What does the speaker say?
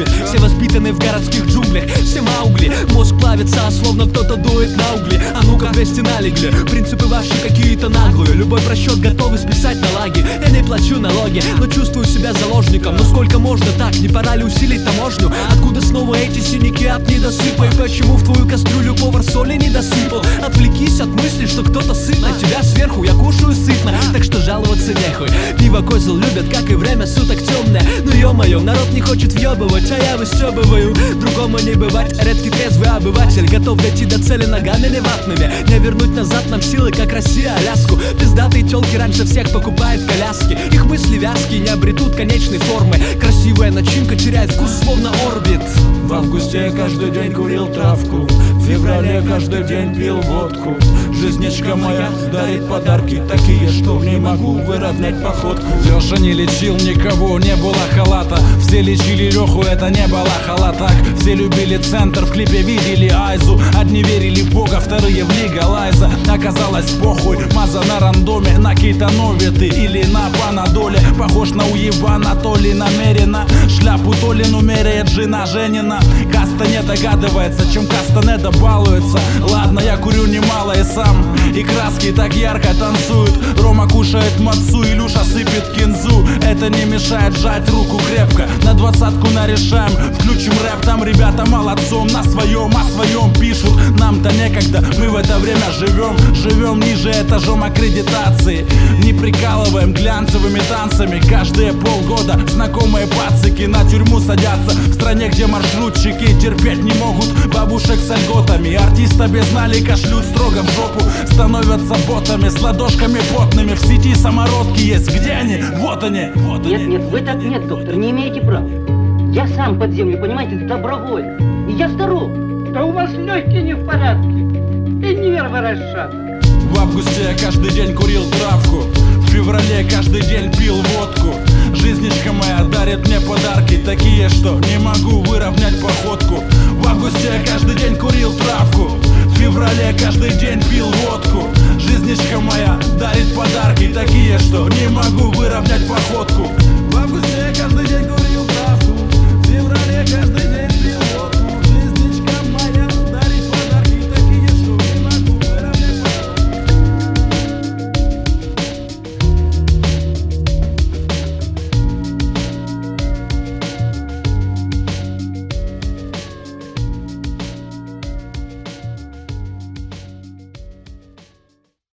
Все воспитаны в городских джунглях, все маугли. Мозг плавится, словно кто-то дует на угли. А ну-ка, вместе налегли. Принципы ваши какие-то наглые. Любой просчет готовы списать налоги. Я не плачу налоги, но чувствую себя заложником. Но сколько можно так? Не пора ли усилить таможню? Откуда снова эти синяки от недосыпа? И почему в твою кастрюлю повар соли не досыпал? Отвлекись от мысли, что кто-то сыт на тебя сверху. Я кушаю сытно, так что жаловаться нехуй. Пиво козел любят, как и время суток темное. Ну ё-моё, народ не хочет въебывать, а я выстёбываю. Другому не бывать, редкий трезвый обыватель. Готов дойти до цели ногами не ватными. Не вернуть назад нам силы, как Россия Аляску. Пиздатые тёлки раньше всех покупают коляски. Их мысли вязкие не обретут конечной формы. Красивая начинка теряет вкус, словно орбит. В августе я каждый день курил травку, в феврале каждый день пил водку. Жизничка моя дарит подарки такие, что не могу выровнять походку. Леша не лечил никого, не было халата. Все лечили Леху, это не было халатак. Все любили центр, в клипе видели Айзу. Одни верили в Бога, вторые в Лигалайза. Оказалось похуй, маза на рандоме, на кейтанове ты или на панадоле. Похож на уебана, то ли намеренно. Шляпу то ли меряет жена Женина. Каста не догадывается, чем каста не добалуется. Ладно, я курю немало и сам. И краски так ярко танцуют. Рома кушает мацу, Илюша сыпет кинзу. Это не мешает сжать руку крепко. На 20-ку нарешаем, включим рэп. Там ребята молодцом, на своем, о своем пишут. Нам-то некогда, мы в это время живем. Живем ниже этажом аккредитации. Не прикалываем глянцевыми танцами. Каждые полгода знакомые пацики на тюрьму садятся. В стране, где маршрутчики терпеть не могут бабушек с льготами. Артиста без налика шлют строго в жопу. Становятся ботами с ладошками потными. В сети самородки есть, где они? Вот они, вот они. Нет, вы так нет, доктор, не имеете права. Я сам под землю, понимаете, добровольно. И я здоров. Да у вас легкие не в порядке. И нервы расшатаны. В августе я каждый день курил травку, в феврале каждый день пил водку. Жизничка моя дарит мне подарки такие, что не могу выровнять походку. В августе я каждый день курил травку, в феврале каждый день пил водку. Жизничка моя дарит подарки такие, что не могу выровнять походку. В августе